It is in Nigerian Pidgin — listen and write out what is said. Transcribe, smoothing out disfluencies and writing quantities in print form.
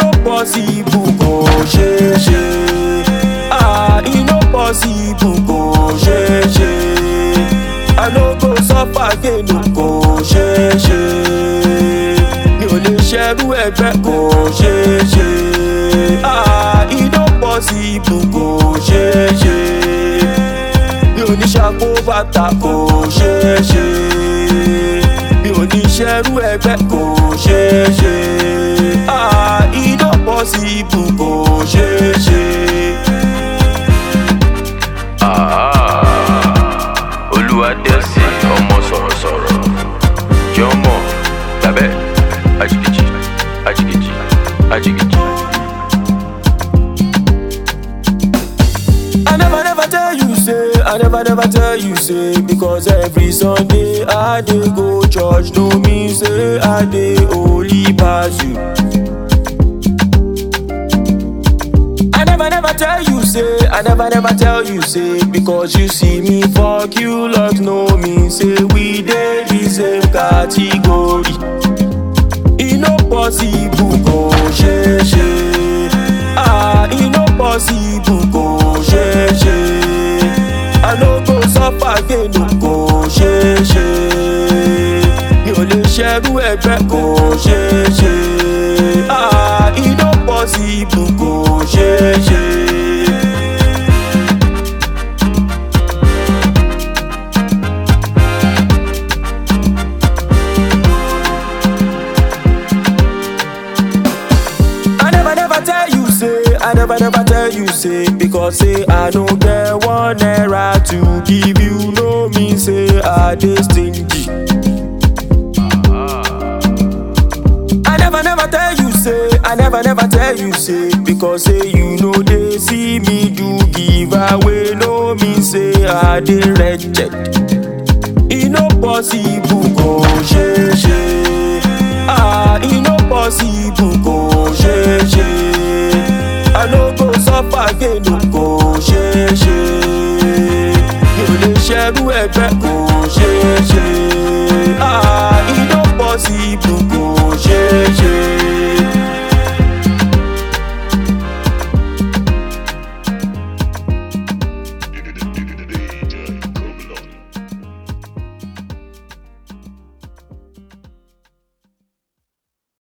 no possible kò ṣeé ṣe. E no possible kò ṣeé ṣe. I no go suffer again kò ṣeé ṣe. Mi ò lè ṣerú ẹgbẹ́ kò ṣeé ṣe. E no possible kò ṣeé ṣe. Mi ò ní ṣàkóbátà kò ṣeé ṣe. Mi ò ní ṣerú ẹgbẹ́ kò ṣeé ṣe. E no possible kò ṣeé ṣe. Olúwadẹ́sí ọmọ sọ̀rọ̀sọ̀rọ̀ jọmọ tàbẹ́ ajigiji ajigiji ajigiji. I never tell you say, I never tell you say, because every Sunday I dey go church, no mean say I dey holy pass you. I never tell you say, I never tell you say, because you see me fuck you love, no mean say we dey the same category. E no possible kò ṣeé ṣe. E no possible kò ṣeé ṣe. I no go suffer again kò ṣeé ṣe. Mi ò lè ṣerú ẹgbẹ́ kò ṣeé ṣe. E no possible kò ṣeé ṣe. I never tell you say, because say I no get 1 naira to give you, no mean say I dey stingy. I never tell you say, I never tell you say, because say you know they see me do give away, no mean say I dey wretched. E no possible kò ṣeé ṣe. E no possible kò ṣeé ṣe. I no go suffer again kò ṣeé ṣe. Mi ò lè ṣerú ẹgbẹ́ kò